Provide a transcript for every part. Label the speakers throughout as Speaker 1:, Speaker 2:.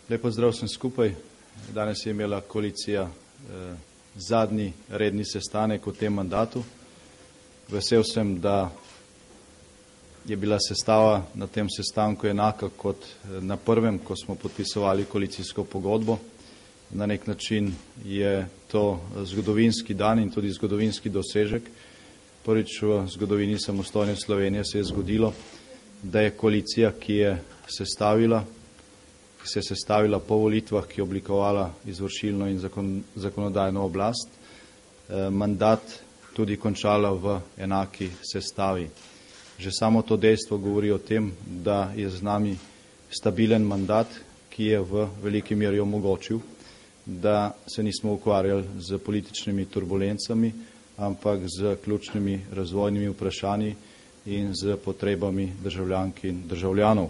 Speaker 1: Lep pozdrav vsem skupaj. Danes je imela koalicija zadnji redni sestanek v tem mandatu. Vesel sem, da je bila sestava na tem sestanku enaka kot na prvem, ko smo podpisovali koalicijsko pogodbo. Na nek način je to zgodovinski dan in tudi zgodovinski dosežek. Prvič v zgodovini samostojne Slovenije se je zgodilo, da je koalicija, ki se je sestavila po volitvah, ki je oblikovala izvršilno in zakonodajno oblast, mandat tudi končala v enaki sestavi. Že samo to dejstvo govori o tem, da je z nami stabilen mandat, ki je v veliki meri omogočil, da se nismo ukvarjali z političnimi turbulencami, ampak z ključnimi razvojnimi vprašanji in z potrebami državljank in državljanov.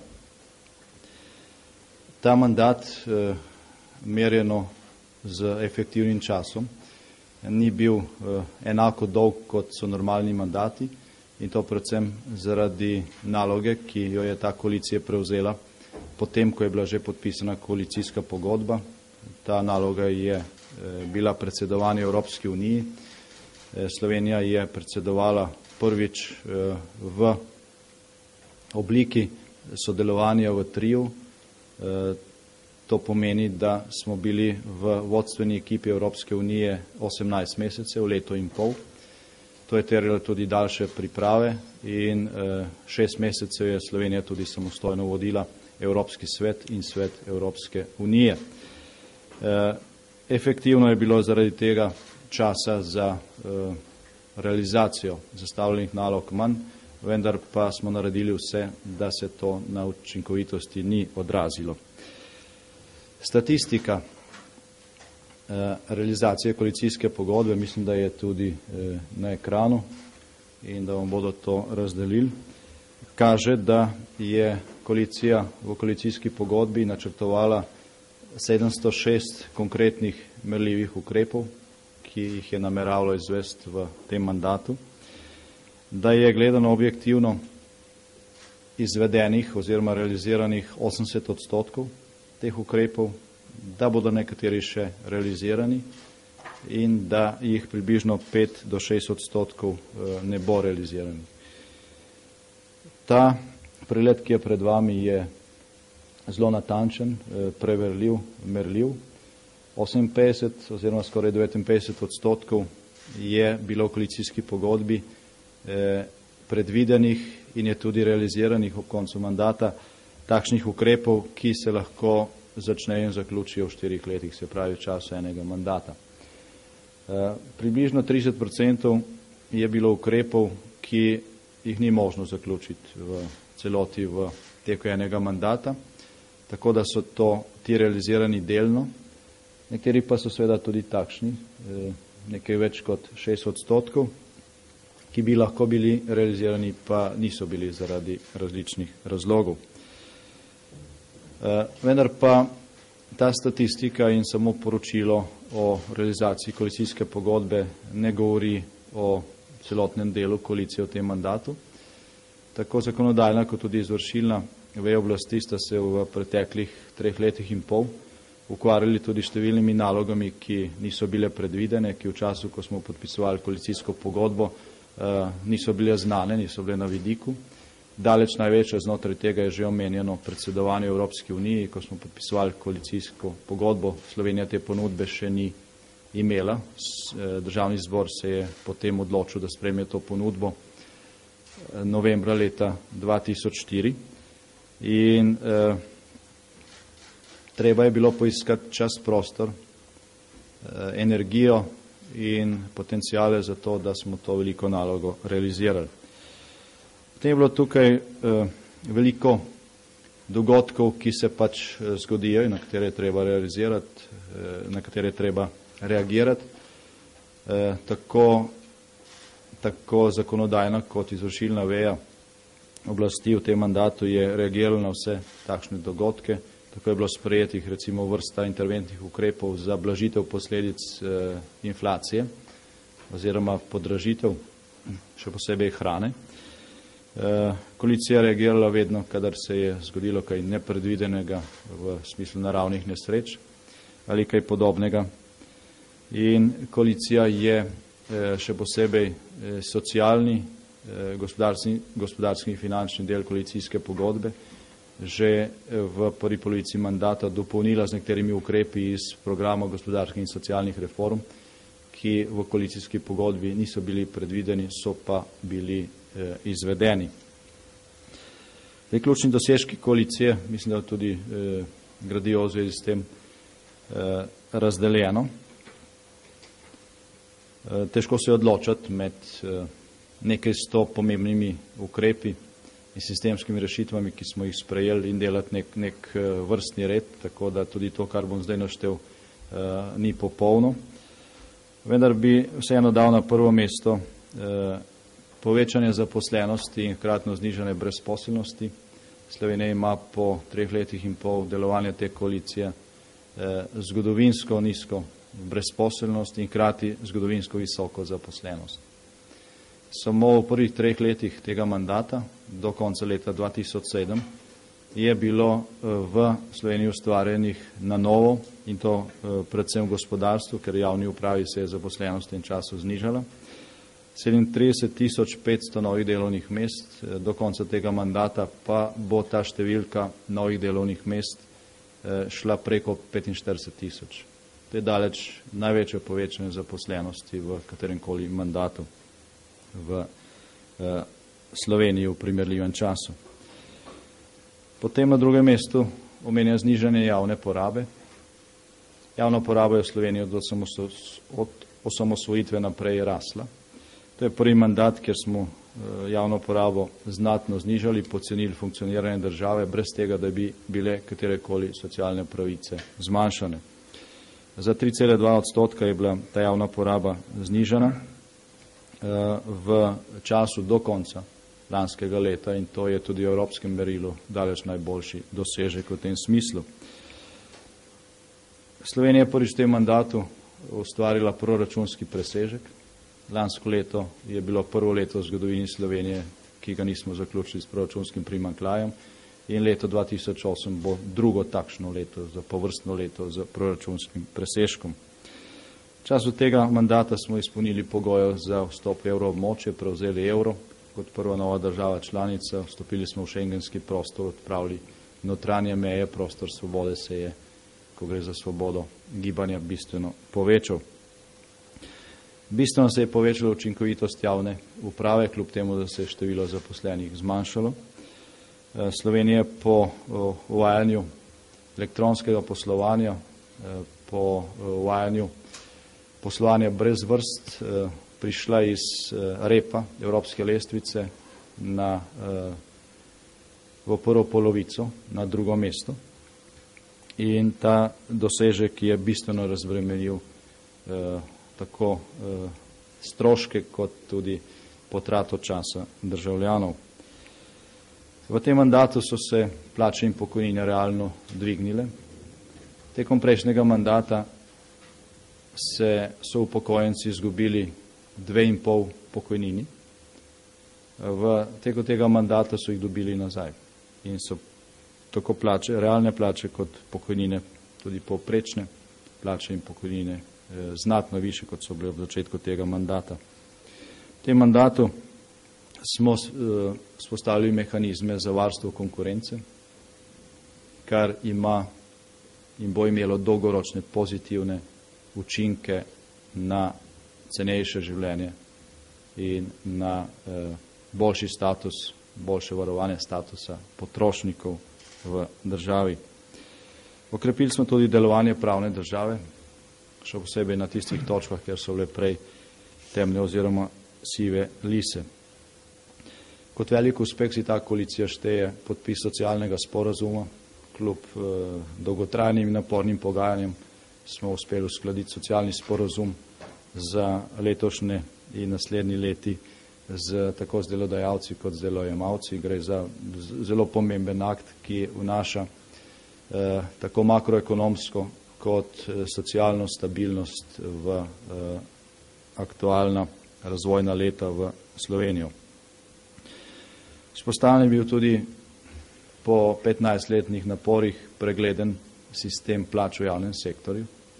Speaker 1: Ta mandat, merjeno z efektivnim časom, ni bil enako dolg, kot so normalni mandati, in to predvsem zaradi naloge, ki jo je ta koalicija prevzela, potem, ko je bila že podpisana koalicijska pogodba. Ta naloga je bila predsedovanje Evropski uniji. Slovenija je predsedovala prvič v obliki sodelovanja v triju. To pomeni, da smo bili v vodstveni ekipi Evropske unije 18 mesecev, leto in pol. To je terjalo tudi daljše priprave in 6 mesecev je Slovenija tudi samostojno vodila Evropski svet in svet Evropske unije. Efektivno je bilo zaradi tega časa za realizacijo zastavljenih nalog manj, vendar pa smo naredili vse, da se to na učinkovitosti ni odrazilo. Statistika realizacije koalicijske pogodbe, mislim, da je tudi na ekranu in da vam bodo to razdelili, kaže, da je koalicija v koalicijski pogodbi načrtovala 706 konkretnih merljivih ukrepov, ki jih je nameravalo izvesti v tem mandatu, da je gledano objektivno izvedenih oziroma realiziranih 80% teh ukrepov, da bodo nekateri še realizirani in da jih približno 5 do 6% ne bo realiziranih. Ta pregled, ki je pred vami, je zelo natančen, preverljiv, merljiv. 58 oziroma skoraj 59% je bilo v koalicijski pogodbi predvidenih in je tudi realiziranih ob koncu mandata takšnih ukrepov, ki se lahko začnejo in zaključijo v 4 letih, se pravi v času enega mandata. Približno 30% je bilo ukrepov, ki jih ni možno zaključiti v celoti v teku enega mandata, tako da so to ti realizirani delno. Nekateri pa so seveda tudi takšni, nekaj več kot 6%, ki bi lahko bili realizirani, pa niso bili zaradi različnih razlogov. Vendar pa ta statistika in samo poročilo o realizaciji koalicijske pogodbe ne govori o celotnem delu koalicije v tem mandatu. Tako zakonodajna kot tudi izvršilna veja oblasti sta se v preteklih 3 letih in pol ukvarjali tudi številnimi nalogami, ki niso bile predvidene, ki v času, ko smo podpisovali koalicijsko pogodbo, niso bile znane, niso bile na vidiku. Daleč največja znotraj tega je že omenjeno predsedovanje Evropski uniji. Ko smo podpisovali koalicijsko pogodbo, Slovenija te ponudbe še ni imela. Državni zbor se je potem odločil, da sprejme to ponudbo novembra leta 2004 in treba je bilo poiskati čas, prostor, energijo in potencijale za to, da smo to veliko nalogo realizirali. Potem je bilo tukaj veliko dogodkov, ki se pač zgodijo in na katere je treba realizirati, na katere je treba reagirati. Tako zakonodajna kot izvršilna veja oblasti v tem mandatu je reagirala na vse takšne dogodke. Tako je bilo sprejetih recimo vrsta interventnih ukrepov za blažitev posledic inflacije oziroma podražitev, še posebej hrane. Koalicija je reagirala vedno, kadar se je zgodilo kaj nepredvidenega v smislu naravnih nesreč ali kaj podobnega. In koalicija je še posebej socialni, gospodarski in finančni del koalicijske pogodbe že v prvi polovici mandata dopolnila z nekaterimi ukrepi iz programa gospodarskih in socialnih reform, ki v koalicijski pogodbi niso bili predvideni, so pa bili izvedeni. Ključni dosežki koalicije, mislim, da tudi gradijo v zvezi s tem razdeljeno. Težko se je odločati med nekaj 100 pomembnimi ukrepi in sistemskimi rešitvami, ki smo jih sprejeli, in delati nek vrstni red, tako da tudi to, kar bom zdaj naštel, ni popolno. Vendar bi vseeno dal na prvo mesto povečanje zaposlenosti in hkratno znižanje brezposelnosti. Slovenija ima po 3 letih in pol delovanja te koalicije zgodovinsko nizko brezposelnost in hkrati zgodovinsko visoko zaposlenost. Samo v prvih 3 letih tega mandata, do konca leta 2007, je bilo v Sloveniji ustvarjenih na novo, in to predvsem v gospodarstvu, ker javni upravi se je zaposlenost v tem času znižala, 37.500 novih delovnih mest, do konca tega mandata pa bo ta številka novih delovnih mest šla preko 45.000. To je daleč največje povečanje zaposlenosti v kateremkoli mandatu v Sloveniji v primerljivem času. Potem na drugem mestu omenja znižanje javne porabe. Javna poraba je v Sloveniji od osamosvojitve naprej rasla. To je prvi mandat, kjer smo javno porabo znatno znižali, podcenili funkcioniranje države, brez tega, da bi bile katerekoli socialne pravice zmanjšane. Za 3,2% je bila ta javna poraba znižana v času do konca lanskega leta, in to je tudi v evropskem merilu daleč najboljši dosežek v tem smislu. Slovenija je prvič v tem mandatu ustvarila proračunski presežek. Lansko leto je bilo prvo leto v zgodovini Slovenije, ki ga nismo zaključili s proračunskim primanjkljajem, in leto 2008 bo drugo takšno leto, povrstno leto z proračunskim presežkom. V času tega mandata smo izpolnili pogoje za vstop v evroobmočje, prevzeli evro kot prva nova država članica, vstopili smo v šengenski prostor, odpravili notranje meje, prostor svobode se je, ko gre za svobodo gibanja, bistveno povečal. Bistveno se je povečala učinkovitost javne uprave, kljub temu, da se je število zaposlenih zmanjšalo. Slovenija po uvajanju elektronskega poslovanja, po uvajanju poslovanja brez vrst, prišla iz repa evropske lestvice v prvo polovico, na drugo mesto. In ta dosežek je bistveno razbremenil tako stroške kot tudi potrato časa državljanov. V tem mandatu so se plače in pokojnine realno dvignile. Tekom prejšnjega mandata so upokojenci izgubili 2,5 pokojnini. Tekom tega mandata so jih dobili nazaj in so tako plače, realne plače kot pokojnine, tudi povprečne plače in pokojnine znatno više, kot so bile v začetku tega mandata. V tem mandatu smo spostavili mehanizme za varstvo konkurence, kar ima in bo imelo dolgoročne pozitivne učinke na cenejše življenje in na boljši status, boljše varovanje statusa potrošnikov v državi. Okrepili smo tudi delovanje pravne države, še posebej na tistih točkah, kjer so bile prej temne oziroma sive lise. Kot velik uspeh si ta koalicija šteje podpis socialnega sporazuma. Kljub dolgotrajnim in napornim pogajanjem smo uspeli uskladiti socialni sporazum za letošnje in naslednji leti tako z delodajalci kot z delojemalci. Gre za zelo pomemben akt, ki vnaša tako makroekonomsko kot socialno stabilnost v aktualna razvojna leta v Slovenijo. Vzpostavljen je bil tudi po 15-letnih naporih pregleden sistem plač v javnem sektorju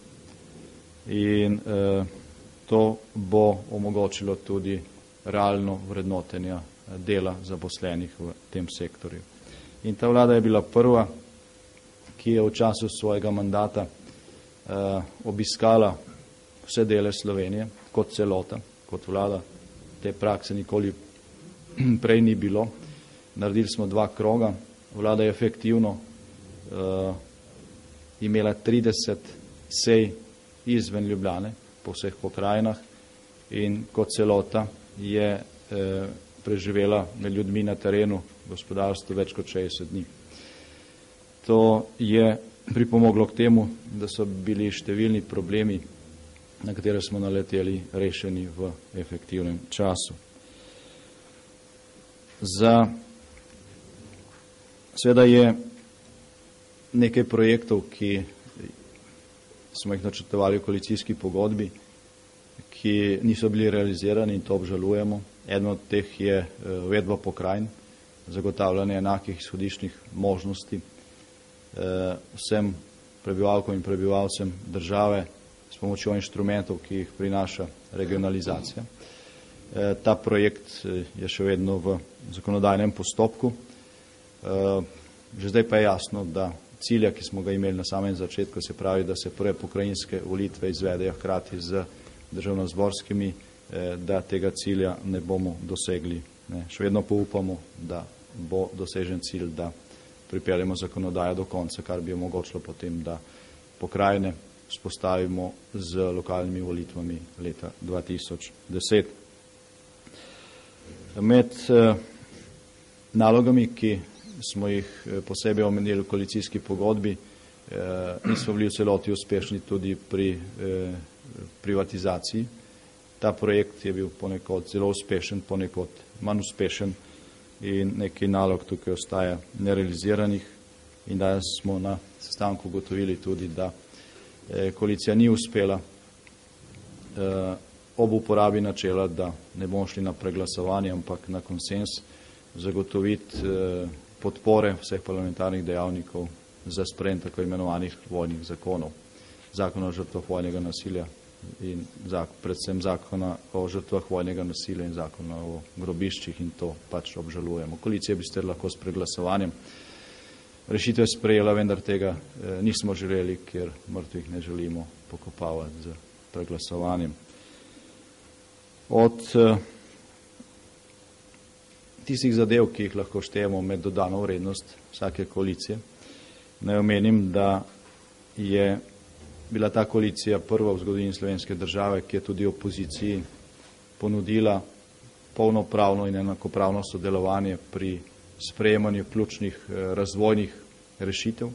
Speaker 1: in to bo omogočilo tudi realno vrednotenje dela zaposlenih v tem sektorju. In ta vlada je bila prva, ki je v času svojega mandata obiskala vse dele Slovenije kot celota, kot vlada. Te prakse nikoli prej ni bilo. Naredili smo 2 kroga. Vlada je efektivno imela 30 sej izven Ljubljane po vseh pokrajinah in kot celota je preživela med ljudmi na terenu gospodarstvo več kot 60 dni. To je pripomoglo k temu, da so bili številni problemi, na katere smo naleteli, rešeni v efektivnem času. Seveda je nekaj projektov, ki smo jih načrtovali v koalicijski pogodbi, ki niso bili realizirani in to obžalujemo. Eden od teh je uvedba pokrajin, zagotavljanje enakih izhodiščnih možnosti vsem prebivalkam in prebivalcem države s pomočjo inštrumentov, ki jih prinaša regionalizacija. Ta projekt je še vedno v zakonodajnem postopku. Že zdaj pa je jasno, da cilja, ki smo ga imeli na samem začetku, se pravi, da se prve pokrajinske volitve izvedejo hkrati z državnozborskimi, da tega cilja ne bomo dosegli. Še vedno pa upamo, da bo dosežen cilj, da pripeljemo zakonodajo do konca, kar bi omogočilo potem, da pokrajine vzpostavimo z lokalnimi volitvami leta 2010. Med nalogami, ki smo jih posebej omenili v koalicijski pogodbi, nismo bili v celoti uspešni tudi pri privatizaciji. Ta projekt je bil ponekod zelo uspešen, ponekod manj uspešen in nekaj nalog tukaj ostaja nerealiziranih. In danes smo na sestanku ugotovili tudi, da koalicija ni uspela ob uporabi načela, da ne bomo šli na preglasovanje, ampak na konsens, zagotoviti podpore vseh parlamentarnih dejavnikov za sprejem tako imenovanih vojnih zakonov. Zakon o žrtvah vojnega nasilja in predvsem zakona o žrtvah vojnega nasilja in zakona o grobiščih in to pač obžalujemo. Koalicija bi sicer lahko s preglasovanjem rešitve sprejela, vendar tega nismo želeli, ker mrtvih ne želimo pokopavati z preglasovanjem. Od tistih zadev, ki jih lahko štejemo med dodano vrednost vsake koalicije, naj omenim, da je bila ta koalicija prva v zgodovini slovenske države, ki je tudi opoziciji ponudila polnopravno in enakopravno sodelovanje pri sprejemanju ključnih razvojnih rešitev.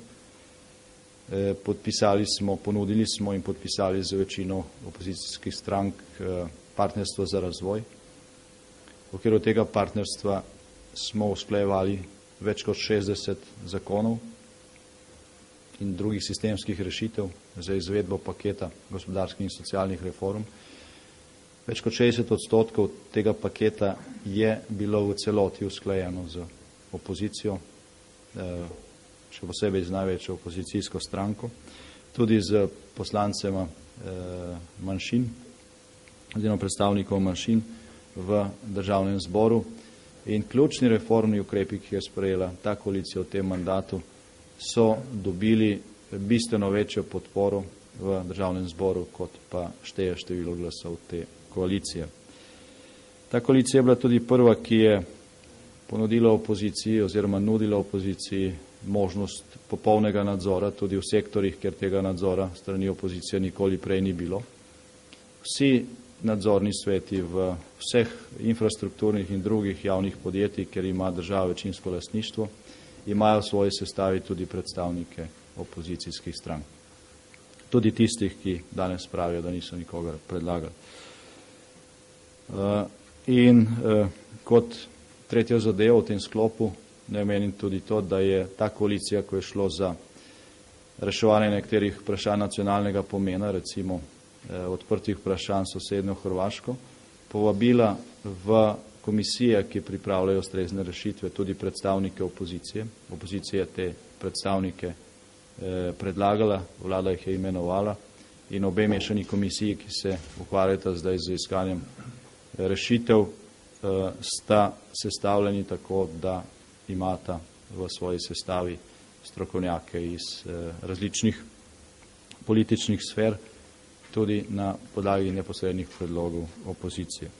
Speaker 1: Ponudili smo in podpisali z večino opozicijskih strank partnerstvo za razvoj. V okviru tega partnerstva smo usklajevali več kot 60 zakonov in drugih sistemskih rešitev za izvedbo paketa gospodarskih in socialnih reform. Več kot 60% tega paketa je bilo v celoti usklajeno z opozicijo, še posebej z največjo opozicijsko stranko, tudi z poslancema manjšin, oziroma predstavnikov manjšin v državnem zboru. In ključni reformni ukrepi, ki je sprejela ta koalicija v tem mandatu, so dobili bistveno večjo podporo v državnem zboru, kot pa šteje število glasov te koalicije. Ta koalicija je bila tudi prva, ki je ponudila opoziciji oziroma nudila opoziciji možnost popolnega nadzora tudi v sektorjih, kjer tega nadzora strani opozicije nikoli prej ni bilo. Vsi nadzorni sveti v vseh infrastrukturnih in drugih javnih podjetij, kjer ima država večinsko lastništvo, imajo v svoji sestavi tudi predstavnike opozicijskih strank. Tudi tistih, ki danes pravijo, da niso nikogar predlagali. In kot tretjo zadevo v tem sklopu ne omenim tudi to, da je ta koalicija, ko je šlo za reševanje nekaterih vprašanj nacionalnega pomena, recimo odprtih vprašanj sosednjo Hrvaško, povabila v komisije, ki pripravljajo ustrezne rešitve, tudi predstavnike opozicije. Opozicija te predstavnike predlagala, vlada jih je imenovala in obe mešani komisiji, ki se ukvarjata zdaj z iskanjem rešitev, sta sestavljeni tako, da imata v svoji sestavi strokovnjake iz različnih političnih sfer, tudi na podlagi neposrednih predlogov opozicije.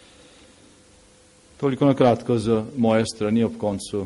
Speaker 1: Toliko na kratko z moje strani. Ob koncu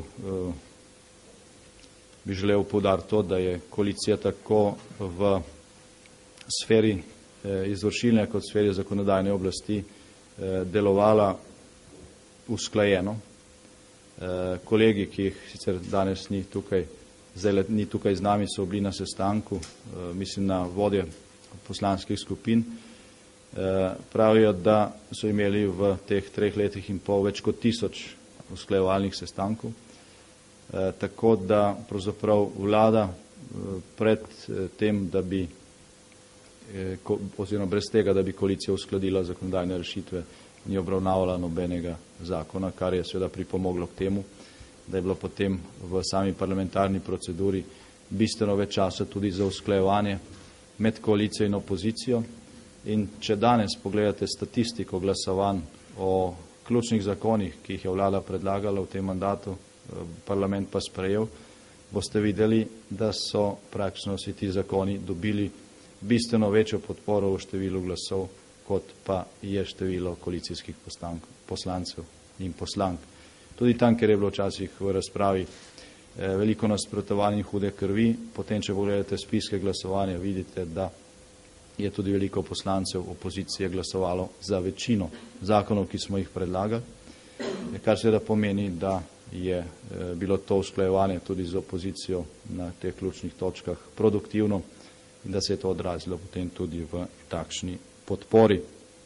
Speaker 1: bi želel poudariti to, da je koalicija tako v sferi izvršilne kot v sferi zakonodajne oblasti delovala usklajeno. Kolegi, ki jih sicer danes ni tukaj z nami, so bili na sestanku, mislim na vodje poslanskih skupin, pravijo, da so imeli v teh 3 letih in pol več kot 1000 usklajevalnih sestankov, tako da pravzaprav vlada pred tem, da bi oziroma brez tega, da bi koalicija uskladila zakonodajne rešitve, ni obravnavala nobenega zakona, kar je seveda pripomoglo k temu, da je bilo potem v sami parlamentarni proceduri bistveno več časa tudi za usklajevanje med koalicijo in opozicijo. In če danes pogledate statistiko glasovanj o ključnih zakonih, ki jih je vlada predlagala v tem mandatu, parlament pa sprejel, boste videli, da so praktično vsi ti zakoni dobili bistveno večjo podporo v številu glasov, kot pa je število koalicijskih poslancev in poslank. Tudi tam, kjer je bilo včasih v razpravi veliko nasprotovanj in hude krvi, potem, če pogledate spiske glasovanja, vidite, da je tudi veliko poslancev opozicije glasovalo za večino zakonov, ki smo jih predlagali, kar seveda pomeni, da je bilo to usklajevanje tudi z opozicijo na teh ključnih točkah produktivno in da se je to odrazilo potem tudi v takšni podpori.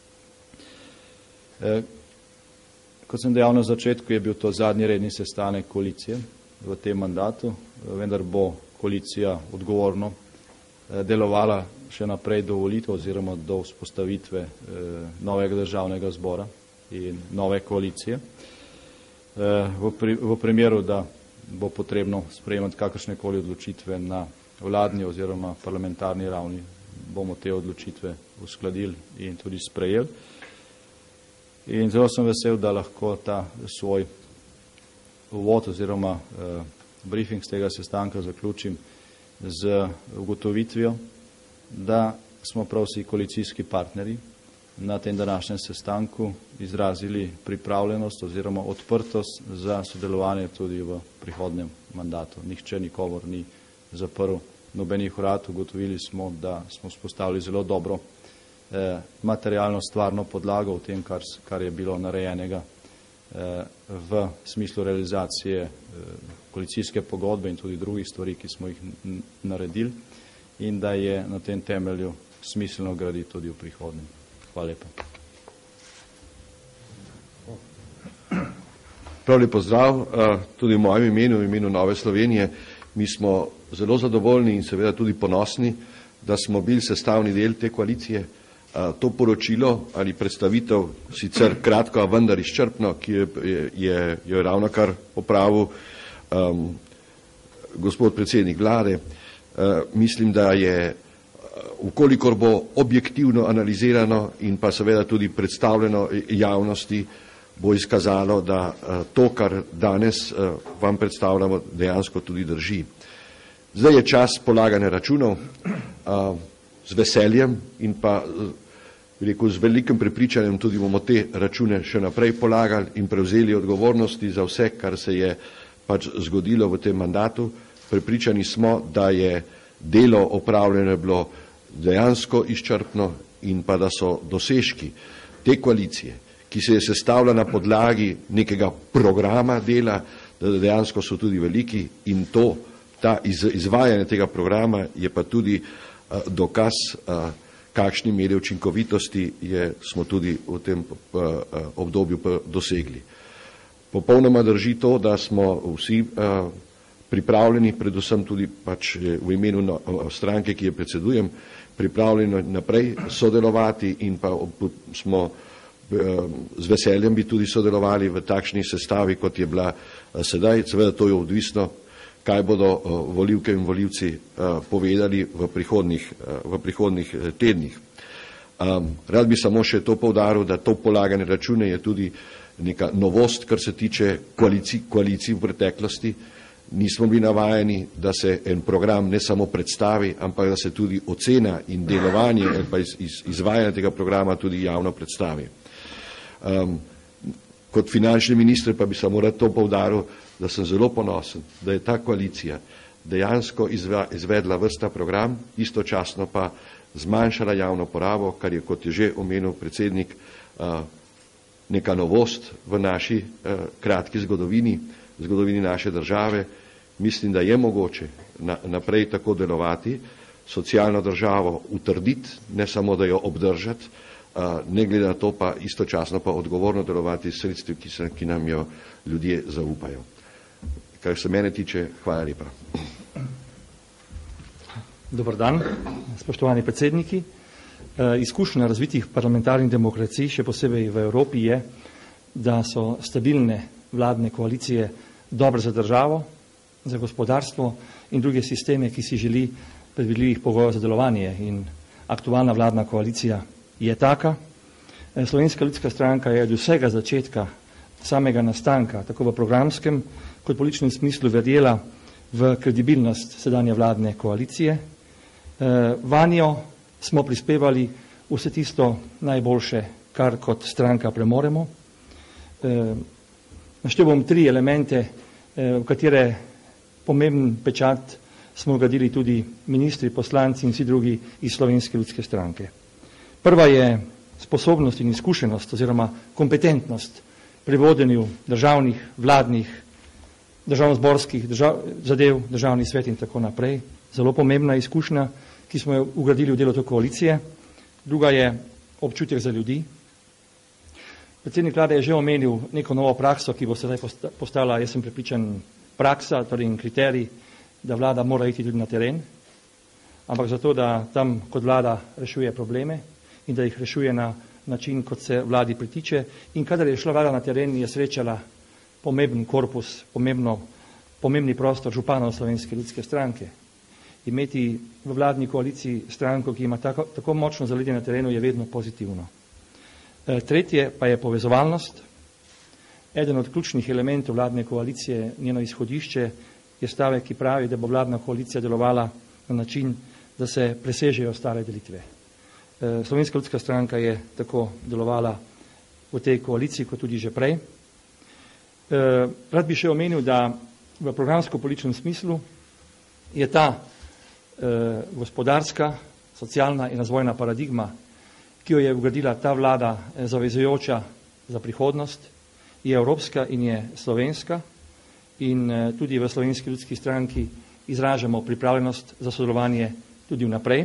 Speaker 1: Kot sem dejal na začetku, je bil to zadnji redni sestanek koalicije v tem mandatu, vendar bo koalicija odgovorno delovala še naprej do volitev oziroma do vzpostavitve novega državnega zbora in nove koalicije. V primeru, da bo potrebno sprejemati kakršnekoli odločitve na vladni oziroma parlamentarni ravni, bomo te odločitve uskladili in tudi sprejeli. In zelo sem vesel, da lahko ta svoj uvod oziroma briefing z tega sestanka zaključim z ugotovitvijo, da smo prav vsi koalicijski partnerji na tem današnjem sestanku izrazili pripravljenost oziroma odprtost za sodelovanje tudi v prihodnjem mandatu. Nihče nikomur ni zaprl nobenih vrat. Ugotovili smo, da smo vzpostavili zelo dobro materialno stvarno podlago v tem, kar je bilo narejenega v smislu realizacije koalicijske pogodbe in tudi drugih stvari, ki smo jih naredili, in da je na tem temelju smiselno graditi tudi v prihodnjem. Hvala lepa.
Speaker 2: Prav lep pozdrav, tudi v mojem imenu, v imenu Nove Slovenije. Mi smo zelo zadovoljni in seveda tudi ponosni, da smo bili sestavni del te koalicije. To poročilo ali predstavitev, sicer kratko, a vendar izčrpno, ki je ravnokar opravil gospod predsednik vlade, mislim, da je, ukolikor bo objektivno analizirano in pa seveda tudi predstavljeno javnosti, bo izkazalo, da to, kar danes vam predstavljamo, dejansko tudi drži. Zdaj je čas polaganja računov. Z veseljem in pa z velikim prepričanjem tudi bomo te račune še naprej polagali in prevzeli odgovornosti za vse, kar se je pač zgodilo v tem mandatu. Prepričani smo, da je delo opravljeno bilo dejansko izčrpno in pa da so dosežki te koalicije, ki se je sestavila na podlagi nekega programa dela, da dejansko so tudi veliki in izvajanje tega programa je pa tudi dokaz, kakšni meri učinkovitosti smo tudi v tem obdobju dosegli. Popolnoma drži to, da smo vsi pripravljeni, predvsem tudi pač v imenu stranke, ki je predsedujem, pripravljeni naprej sodelovati in pa smo z veseljem bi tudi sodelovali v takšni sestavi, kot je bila sedaj. Seveda to je odvisno, kaj bodo volivke in volivci povedali v prihodnjih tednih. Rad bi samo še to poudaril, da to polaganje račune je tudi neka novost, kar se tiče koalicij v preteklosti. Nismo bili navajeni, da se en program ne samo predstavi, ampak da se tudi ocena in delovanje ali pa izvajanje tega programa tudi javno predstavi. Kot finančni minister pa bi samo rad to poudaril, da sem zelo ponosen, da je ta koalicija dejansko izvedla vrsta program, istočasno pa zmanjšala javno porabo, kar je, kot je že omenil predsednik, neka novost v naši kratki zgodovini naše države. Mislim, da je mogoče naprej tako delovati, socialno državo utrditi, ne samo da jo obdržati, ne glede na to pa istočasno pa odgovorno delovati s sredstvi, ki nam jo ljudje zaupajo. Kar se mene tiče, hvala lepa.
Speaker 3: Dobar dan, spoštovani predsedniki. Izkušnja razvitih parlamentarnih demokracij, še posebej v Evropi, je, da so stabilne vladne koalicije dobre za državo, za gospodarstvo in druge sisteme, ki si želi predvidljivih pogojev za delovanje. In aktualna vladna koalicija je taka. Slovenska ljudska stranka je od vsega začetka, samega nastanka, tako v programskem kot političnem smislu verjela v kredibilnost sedanje vladne koalicije. Vanjo smo prispevali vse tisto najboljše, kar kot stranka premoremo. Naštel bom 3 elemente, v katere pomemben pečat smo vgradili tudi ministri, poslanci in vsi drugi iz Slovenske ljudske stranke. Prva je sposobnost in izkušenost oziroma kompetentnost pri vodenju državnih, vladnih, državnozborskih zadev, državni svet in tako naprej. Zelo pomembna izkušnja, ki smo jo ugradili v delo te koalicije. Druga je občutek za ljudi. Predsednik vlade je že omenil neko novo prakso, ki bo sedaj postala, jaz sem prepričan, praksa, torej in kriterij, da vlada mora iti tudi na teren, ampak zato, da tam kot vlada rešuje probleme in da jih rešuje na način, kot se vladi pritiče. In kadar je šla vlada na teren, je srečala pomemben korpus, pomembni prostor županov Slovenske ljudske stranke. Imeti v vladni koaliciji stranko, ki ima tako močno zaledje na terenu, je vedno pozitivno. Tretje pa je povezovalnost. Eden od ključnih elementov vladne koalicije, njeno izhodišče, je stavek, ki pravi, da bo vladna koalicija delovala na način, da se presežejo stare delitve. Slovenska ljudska stranka je tako delovala v tej koaliciji, kot tudi že prej. Rad bi še omenil, da v programsko-političnem smislu je ta gospodarska, socialna in razvojna paradigma, ki jo je vgradila ta vlada, zavezujoča za prihodnost, je evropska in je slovenska in tudi v Slovenski ljudski stranki izražamo pripravljenost za sodelovanje tudi vnaprej.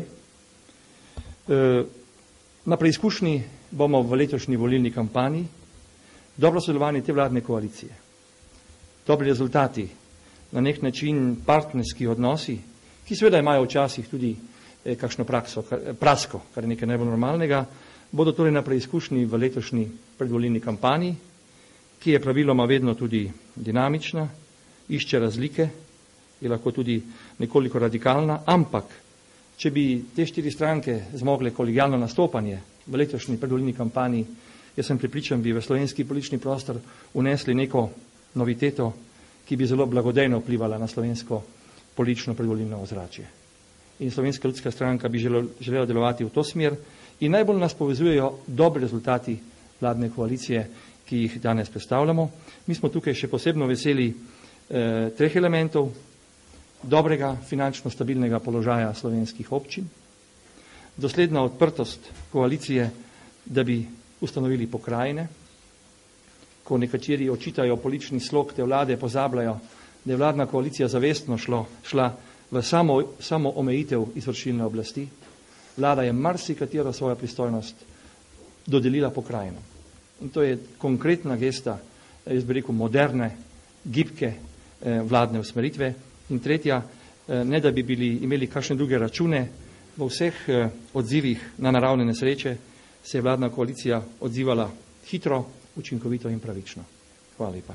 Speaker 3: Na preizkušnji bomo v letošnji volilni kampanji dobro sodelovanje te vladne koalicije. Dobri rezultati, na nek način partnerski odnosi, ki seveda imajo včasih tudi kakšno prasko, kar je nekaj najbolj normalnega, bodo torej na preizkušnji v letošnji predvolilni kampanji, ki je praviloma vedno tudi dinamična, išče razlike, je lahko tudi nekoliko radikalna, ampak če bi te 4 stranke zmogle kolegialno nastopanje v letošnji predvolilni kampanji, jaz sem prepričan, bi v slovenski politični prostor unesli neko noviteto, ki bi zelo blagodejno vplivala na slovensko politično predvolilno ozračje. In Slovenska ljudska stranka bi želela delovati v to smer in najbolj nas povezujejo dobri rezultati vladne koalicije, ki jih danes predstavljamo. Mi smo tukaj še posebno veseli 3 elementov: dobrega finančno stabilnega položaja slovenskih občin, dosledna odprtost koalicije, da bi ustanovili pokrajine, ko nekateri očitajo politični slog te vlade, pozabljajo, da je vladna koalicija zavestno šla v samo omejitev izvršilne oblasti. Vlada je marsikatero svojo pristojnost dodelila pokrajinam. In to je konkretna gesta, jaz bi rekel, moderne, gibke vladne usmeritve. In tretja, ne da bi imeli kakšne druge račune, v vseh odzivih na naravne nesreče se je vladna koalicija odzivala hitro, učinkovito in pravično. Hvala lepa.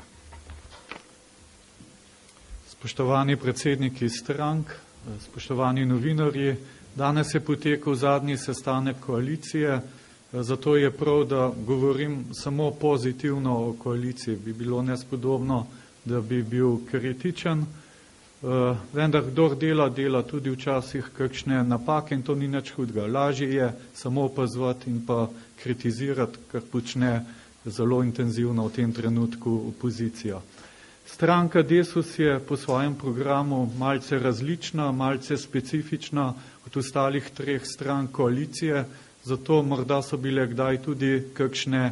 Speaker 4: Spoštovani predsedniki strank, spoštovani novinarji, danes je potekal zadnji sestanek koalicije, zato je prav, da govorim samo pozitivno o koaliciji. Bi bilo nespodobno, da bi bil kritičen, vendar kdor dela, dela tudi včasih kakšne napake in to ni nič hudega. Lažje je samo opazovati in pa kritizirati, kar počne zelo intenzivno v tem trenutku opozicija. Stranka Desus je po svojem programu malce različna, malce specifična od ostalih treh strank koalicije, zato morda so bile kdaj tudi kakšne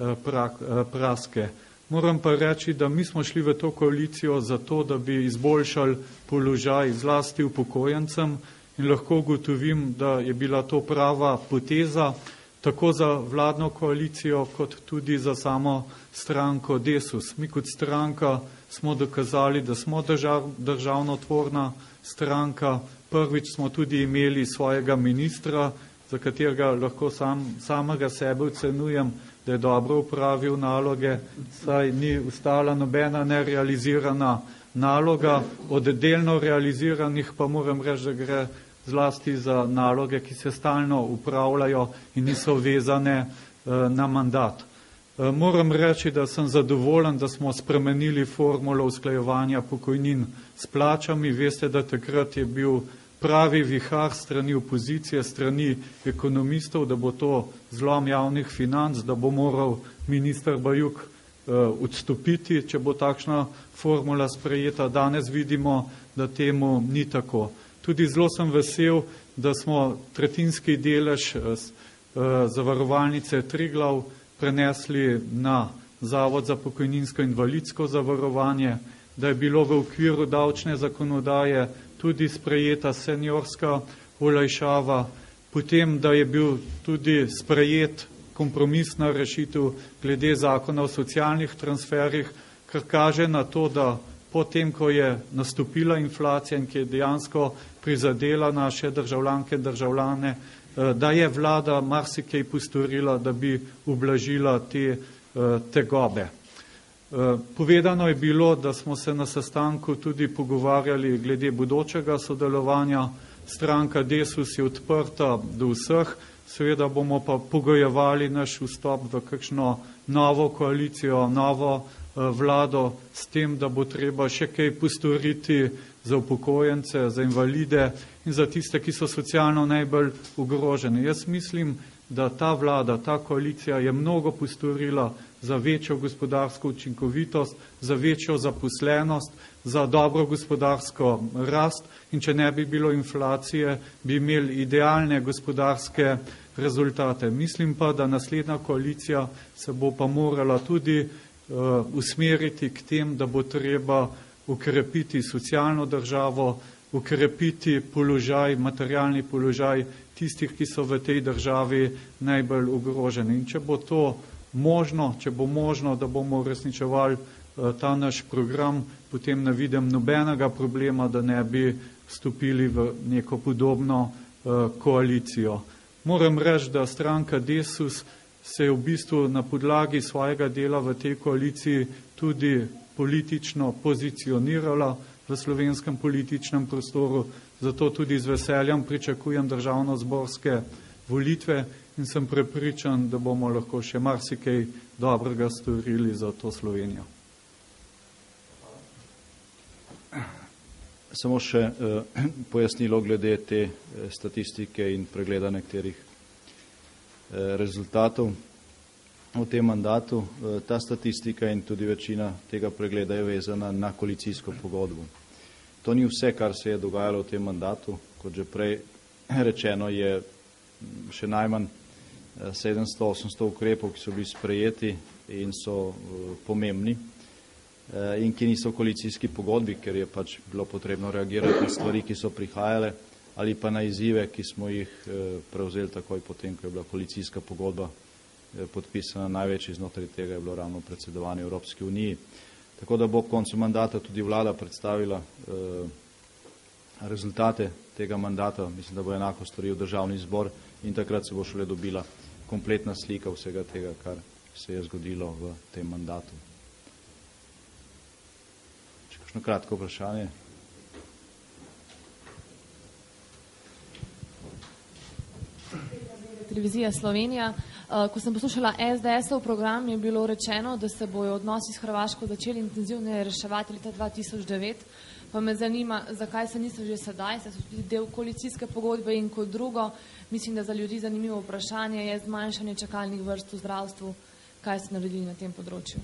Speaker 4: praske. Moram pa reči, da mi smo šli v to koalicijo zato, da bi izboljšali položaj zlasti upokojencem in lahko ugotovim, da je bila to prava poteza tako za vladno koalicijo kot tudi za samo stranko Desus. Mi kot stranka smo dokazali, da smo državnotvorna stranka. Prvič smo tudi imeli svojega ministra, za katerega lahko samega sebe ocenujem, da je dobro upravil naloge, saj ni ostala nobena nerealizirana naloga. Od delno realiziranih pa moram reči, da gre zlasti za naloge, ki se stalno upravljajo in niso vezane na mandat. Moram reči, da sem zadovoljen, da smo spremenili formulo usklajevanja pokojnin s plačami. Veste, da takrat je bil pravi vihar strani opozicije, strani ekonomistov, da bo to zlom javnih financ, da bo moral minister Bajuk odstopiti, če bo takšna formula sprejeta. Danes vidimo, da temu ni tako. Tudi zelo sem vesel, da smo tretjinski delež zavarovalnice Triglav prenesli na Zavod za pokojninsko invalidsko zavarovanje, da je bilo v okviru davčne zakonodaje tudi sprejeta seniorska olajšava, potem, da je bil tudi sprejet kompromisna rešitev glede zakona o socialnih transferih, kar kaže na to, da potem, ko je nastopila inflacija in ki je dejansko prizadela naše državljanke in državljane, da je vlada marsikaj postorila, da bi ublažila te tegobe. Povedano je bilo, da smo se na sestanku tudi pogovarjali glede bodočega sodelovanja. Stranka Desus je odprta do vseh, seveda bomo pa pogojevali naš vstop v kakšno novo koalicijo, novo vlado s tem, da bo treba še kaj postoriti za upokojence, za invalide in za tiste, ki so socialno najbolj ogroženi. Jaz mislim, da ta vlada, ta koalicija je mnogo postorila za večjo gospodarsko učinkovitost, za večjo zaposlenost, za dobro gospodarsko rast in če ne bi bilo inflacije, bi imeli idealne gospodarske rezultate. Mislim pa, da naslednja koalicija se bo pa morala tudi usmeriti k tem, da bo treba ukrepiti socialno državo, ukrepiti položaj, materialni položaj tistih, ki so v tej državi najbolj ogroženi. In če bo to možno, če bo možno, da bomo uresničevali ta naš program, potem ne vidim nobenega problema, da ne bi vstopili v neko podobno koalicijo. Moram reči, da stranka Desus se je v bistvu na podlagi svojega dela v tej koaliciji tudi politično pozicionirala v slovenskem političnem prostoru, zato tudi z veseljem pričakujem državnozborske volitve in sem prepričan, da bomo lahko še marsikaj dobrega storili za to Slovenijo.
Speaker 1: Samo še pojasnilo glede te statistike in pregleda nekaterih rezultatov v tem mandatu. Ta statistika in tudi večina tega pregleda je vezana na koalicijsko pogodbo. To ni vse, kar se je dogajalo v tem mandatu. Kot že prej rečeno, je še najmanj 700-800 ukrepov, ki so bili sprejeti in so pomembni in ki niso v koalicijski pogodbi, ker je pač bilo potrebno reagirati na stvari, ki so prihajale, ali pa na izzive, ki smo jih prevzeli takoj potem, ko je bila koalicijska pogodba podpisana. Največji znotraj tega je bilo ravno predsedovanje Evropski uniji. Tako da bo ob koncu mandata tudi vlada predstavila rezultate tega mandata. Mislim, da bo enako storil državni zbor in takrat se bo šele dobila kompletna slika vsega tega, kar se je zgodilo v tem mandatu. Če kakšno kratko vprašanje?
Speaker 5: Televizija Slovenija. Ko sem poslušala SDS-ov program, je bilo rečeno, da se bojo odnosi s Hrvaško začeli intenzivno reševati leta 2009. Pa me zanima, zakaj se niso že sedaj, se so tudi del koalicijske pogodbe in kot drugo, mislim, da za ljudi zanimivo vprašanje je zmanjšanje čakalnih vrst v zdravstvu. Kaj ste naredili na tem področju?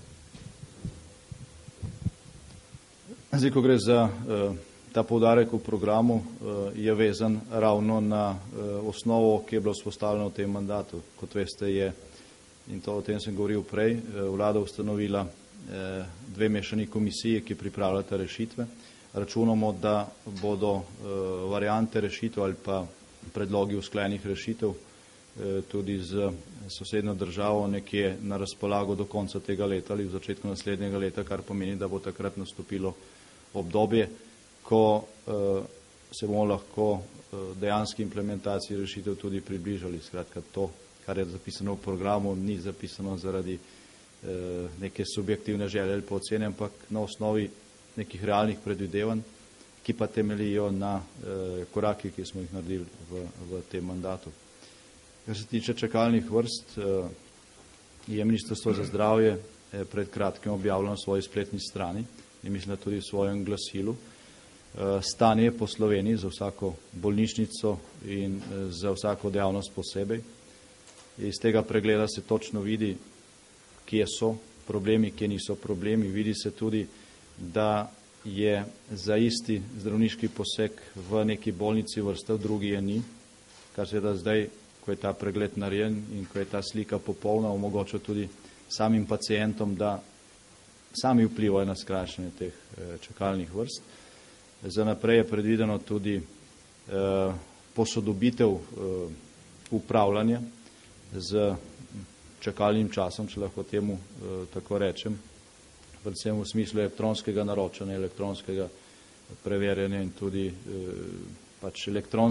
Speaker 1: Zdaj, ko gre za ta poudarek v programu, je vezan ravno na osnovo, ki je bilo vzpostavljeno v tem mandatu. Kot veste, je, in to o tem sem govoril prej, vlada ustanovila dve mešani komisiji, ki pripravljata rešitve. Računamo, da bodo variante rešitev ali pa predlogi usklajenih rešitev tudi z sosednjo državo nekje na razpolago do konca tega leta ali v začetku naslednjega leta, kar pomeni, da bo takrat nastopilo obdobje, ko se bomo lahko dejanski implementaciji rešitev tudi približali. Skratka, to, kar je zapisano v programu, ni zapisano zaradi neke subjektivne želje ali pa ocene, ampak na osnovi nekih realnih predvidevanj, ki pa temeljijo na koraki, ki smo jih naredili v tem mandatu. Kar se tiče čakalnih vrst, je Ministrstvo za zdravje pred kratkim objavilo na svoji spletni strani in mislim, da tudi v svojem glasilu stanje po Sloveniji za vsako bolnišnico in za vsako dejavnost posebej. Iz tega pregleda se točno vidi, kje so problemi, kje niso problemi. Vidi se tudi, da je za isti zdravniški poseg v neki bolnici vrsta, v drugi je ni, kar se da zdaj, ko je ta pregled narejen in ko je ta slika popolna, omogoča tudi samim pacientom, da sami vplivajo na skrajšanje teh čakalnih vrst. Za naprej je predvideno tudi posodobitev upravljanja z čakalnim časom, če lahko temu tako rečem, predvsem v smislu elektronskega naročanja, elektronskega preverjanja in tudi pač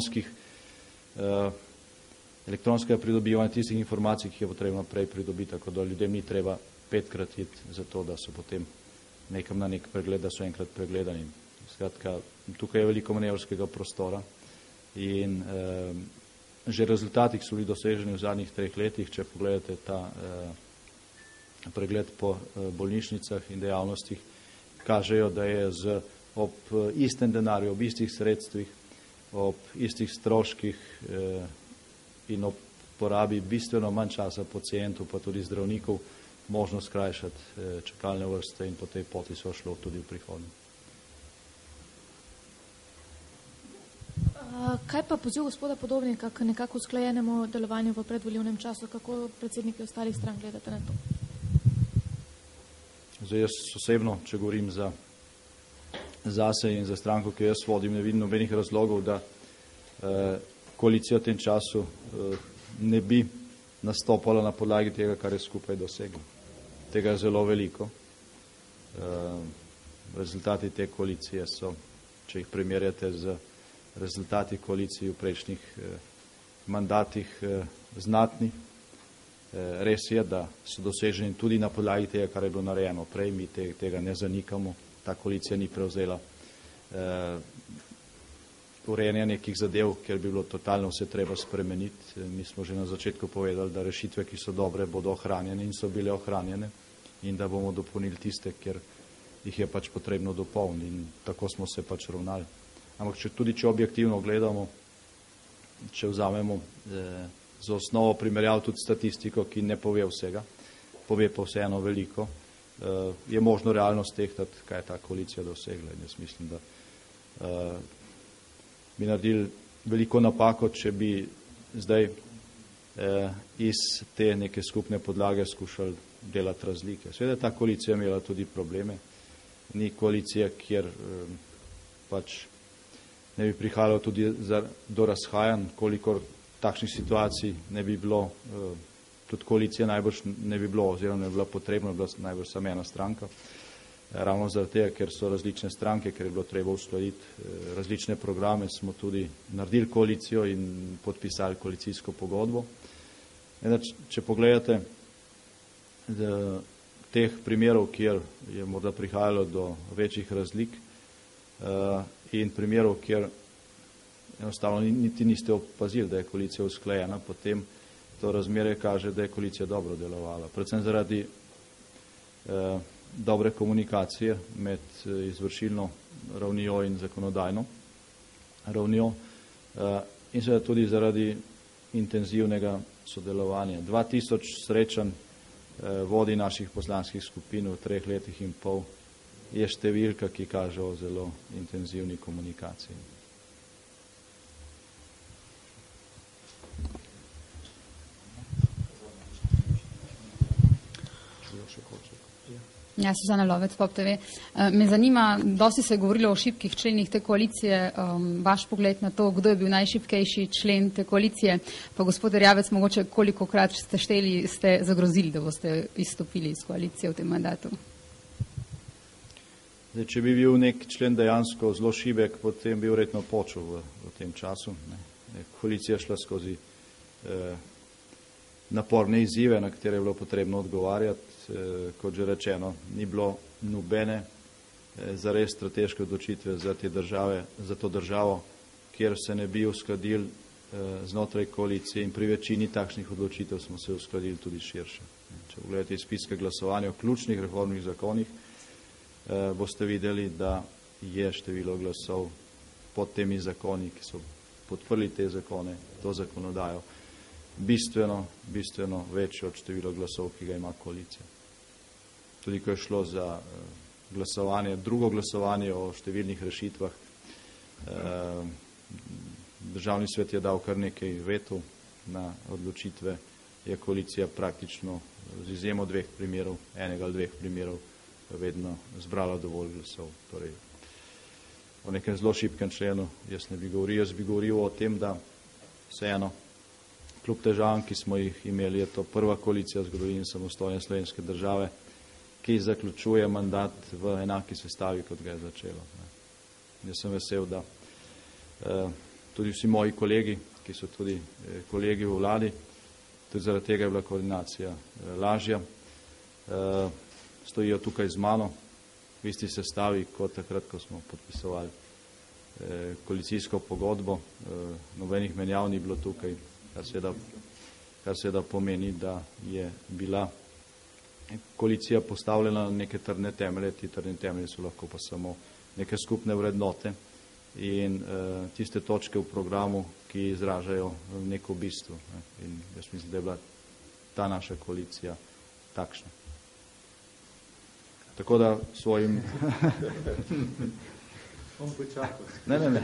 Speaker 1: elektronskega pridobivanja tistih informacij, ki je potrebno prej pridobiti, tako da ljudem ni treba 5-krat iti za to, da so potem nekam na nek pregled, da so enkrat pregledani. Skratka, tukaj je veliko manevrskega prostora in že rezultati, ki so bili doseženi v zadnjih 3 letih, če pogledate ta pregled po bolnišnicah in dejavnostih, kažejo, da je ob istem denarju, ob istih sredstvih, ob istih stroških in ob porabi bistveno manj časa pacientov, pa tudi zdravnikov, možno skrajšati čakalne vrste in po tej poti so šlo tudi v prihodnje.
Speaker 6: Kaj pa poziv gospoda Podobnika k nekako usklajenemu delovanju v predvolilnem času? Kako predsedniki ostalih stran gledate na to?
Speaker 1: Zdaj jaz osebno, če govorim zase in za stranko, ki jaz vodim, ne vidim nobenih razlogov, da koalicija v tem času ne bi nastopala na podlagi tega, kar je skupaj doseglo. Tega je zelo veliko. Rezultati te koalicije so, če jih primerjate z rezultati koalicij v prejšnjih mandatih, znatni. Res je, da so doseženi tudi na podlagi tega, kar je bilo narejeno prej, mi tega ne zanikamo. Ta koalicija ni prevzela urejanja nekih zadev, ker bi bilo totalno vse treba spremeniti. Mi smo že na začetku povedali, da rešitve, ki so dobre, bodo ohranjene in so bile ohranjene in da bomo dopolnili tiste, ker jih je pač potrebno dopolniti in tako smo se pač ravnali. Ampak če objektivno gledamo, če vzamemo za osnovo primerjav tudi statistiko, ki ne pove vsega, pove pa vseeno veliko, je možno realnost tehtati, kaj je ta koalicija dosegla. In jaz mislim, da bi naredili veliko napako, če bi zdaj iz te neke skupne podlage skušali delati razlike. Seveda ta koalicija imela tudi probleme. Ni koalicija, kjer pač ne bi prihajalo tudi do razhajanj, kolikor takšnih situacij ne bi bilo, tudi koalicija najbrž ne bi bilo, oziroma ne bi bila potrebna, bila najbrž samo ena stranka. Ravno zaradi tega, ker so različne stranke, ker je bilo treba uskladiti različne programe, smo tudi naredili koalicijo in podpisali koalicijsko pogodbo. Če pogledate teh primerov, kjer je morda prihajalo do večjih razlik in primerov, kjer enostavno niti niste opazili, da je koalicija usklajena, potem to razmerje kaže, da je koalicija dobro delovala. Predvsem zaradi dobre komunikacije med izvršilno ravnijo in zakonodajno ravnijo in seveda tudi zaradi intenzivnega sodelovanja. 2000 srečanj vodi naših poslanskih skupin v 3 letih in pol je številka, ki kaže o zelo intenzivni komunikaciji.
Speaker 7: Ja, Suzana Lovec, Pop TV. Me zanima, dosti se je govorilo o šibkih členih te koalicije, vaš pogled na to, kdo je bil najšibkejši člen te koalicije, pa gospod Erjavec, mogoče kolikokrat ste šteli, ste zagrozili, da boste izstopili iz koalicije v tem mandatu?
Speaker 1: Zdaj, če bi bil nek člen dejansko zelo šibek, potem bi verjetno počel v tem času. Koalicija šla skozi naporne izzive, na katere je bilo potrebno odgovarjati. Kot že rečeno, ni bilo nobene zares strateške odločitve za to državo, kjer se ne bi uskladili znotraj koalicije in pri večini takšnih odločitev smo se uskladili tudi širše. Če pogledate izpiske glasovanja o ključnih reformnih zakonih, boste videli, da je število glasov pod temi zakoni, ki so podprli te zakone, to zakonodajo, bistveno večje od števila glasov, ki ga ima koalicija. Tudi ko je šlo za glasovanje, drugo glasovanje o številnih rešitvah, Državni svet je dal kar nekaj vetov na odločitve, je koalicija praktično z izjemo 2 primerov, enega ali 2 primerov, vedno zbrala dovolj glasov. Torej, o nekem zelo šibkem členu jaz ne bi govoril. Jaz bi govoril o tem, da vseeno, kljub težavam, ki smo jih imeli, je to prva koalicija v zgodovini samostojne slovenske države, ki zaključuje mandat v enaki sestavi, kot ga je začelo. Jaz sem vesel, da tudi vsi moji kolegi, ki so tudi kolegi v vladi, tudi zaradi tega je bila koordinacija lažja, stojijo tukaj z mano v isti sestavi, kot takrat, ko smo podpisovali koalicijsko pogodbo, nobenih menjav ni bilo tukaj, kar seveda pomeni, da je bila koalicija postavljena na neke trdne temelje, ti trdne temelje so lahko pa samo neke skupne vrednote in tiste točke v programu, ki izražajo neko bistvo. In jaz mislim, da je bila ta naša koalicija takšna. Tako da svojim... Ne.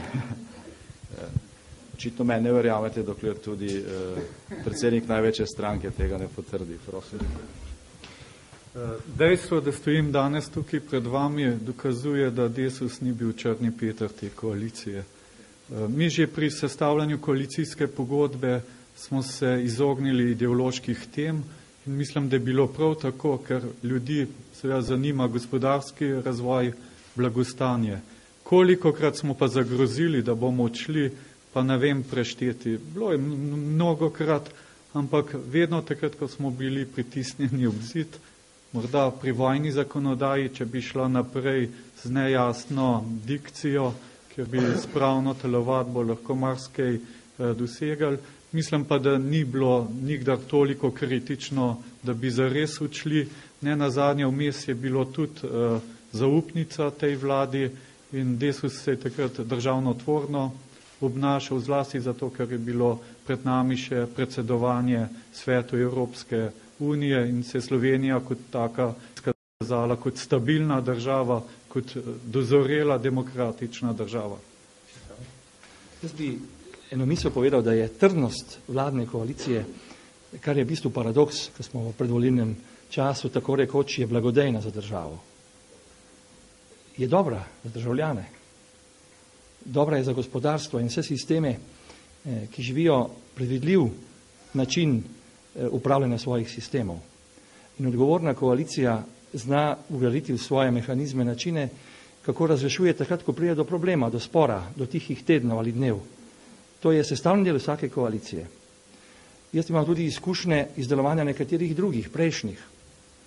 Speaker 1: Očitno meni ne verjamete, dokler tudi predsednik največje stranke tega ne potrdi. Prosim.
Speaker 4: Dejstvo, da stojim danes tukaj pred vami, dokazuje, da Desus ni bil črni Peter te koalicije. Mi že pri sestavljanju koalicijske pogodbe smo se izognili ideoloških tem in mislim, da je bilo prav tako, ker ljudi seveda zanima gospodarski razvoj, blagostanje. Kolikokrat smo pa zagrozili, da bomo odšli, pa ne vem prešteti. Bilo je mnogokrat, ampak vedno takrat, ko smo bili pritisnjeni ob zid, morda pri vojni zakonodaji, če bi šla naprej z nejasno dikcijo, ker bi spravno telovadbo lahko marsikaj dosegali. Mislim pa, da ni bilo nikdar toliko kritično, da bi zares odšli. Ne nazadnje vmes je bilo tudi zaupnica tej vladi in Desus se je takrat državnotvorno obnašal, zlasti zato, ker je bilo pred nami še predsedovanje Svetu Evropske unije in se Slovenija kot taka skazala kot stabilna država, kot dozorela demokratična država.
Speaker 3: Jaz bi eno misel povedal, da je trdnost vladne koalicije, kar je v bistvu paradoks, ko smo v predvolilnem času, tako rekoč, je blagodejna za državo. Je dobra za državljane, dobra je za gospodarstvo in vse sisteme, ki živijo predvidljiv način upravljanja svojih sistemov. In odgovorna koalicija zna ugraditi v svoje mehanizme načine, kako razrešuje takrat, ko pride do problema, do spora, do tihih tednov ali dnev. To je sestavni del vsake koalicije. Jaz imam tudi izkušnje iz delovanja nekaterih drugih, prejšnjih.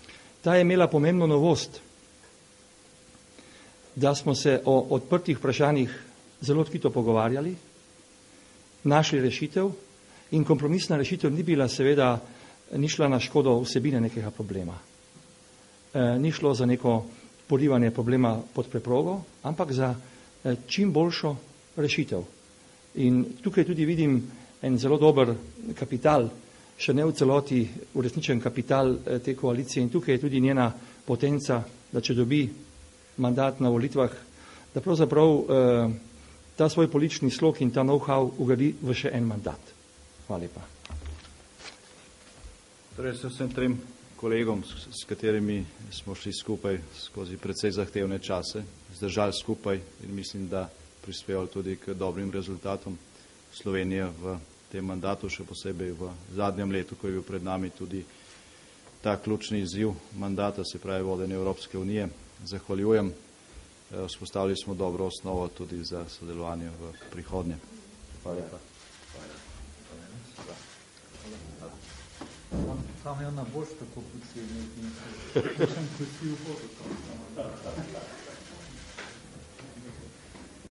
Speaker 3: Ta je imela pomembno novost, da smo se o odprtih vprašanjih zelo odkrito pogovarjali, našli rešitev in kompromisna rešitev ni bila seveda, ni šla na škodo vsebine nekega problema. Ni šlo za neko porivanje problema pod preprogo, ampak za čim boljšo rešitev. In tukaj tudi vidim en zelo dober kapital, še ne v celoti uresničen kapital te koalicije in tukaj je tudi njena potenca, da če dobi mandat na volitvah, da pravzaprav ta svoj politični slog in ta know-how ugradi v še en mandat. Hvala lepa.
Speaker 1: Torej se vsem trem kolegom, s katerimi smo šli skupaj skozi precej zahtevne čase, zdržali skupaj in mislim, da prispevali tudi k dobrim rezultatom Slovenije v tem mandatu, še posebej v zadnjem letu, ko je bil pred nami tudi ta ključni izziv mandata, se pravi vodenje Evropske unije. Zahvaljujem, vzpostavili smo dobro osnovo tudi za sodelovanje v prihodnje. Hvala lepa.
Speaker 4: Tam je na boš tako predsednik, sem kusil vodo.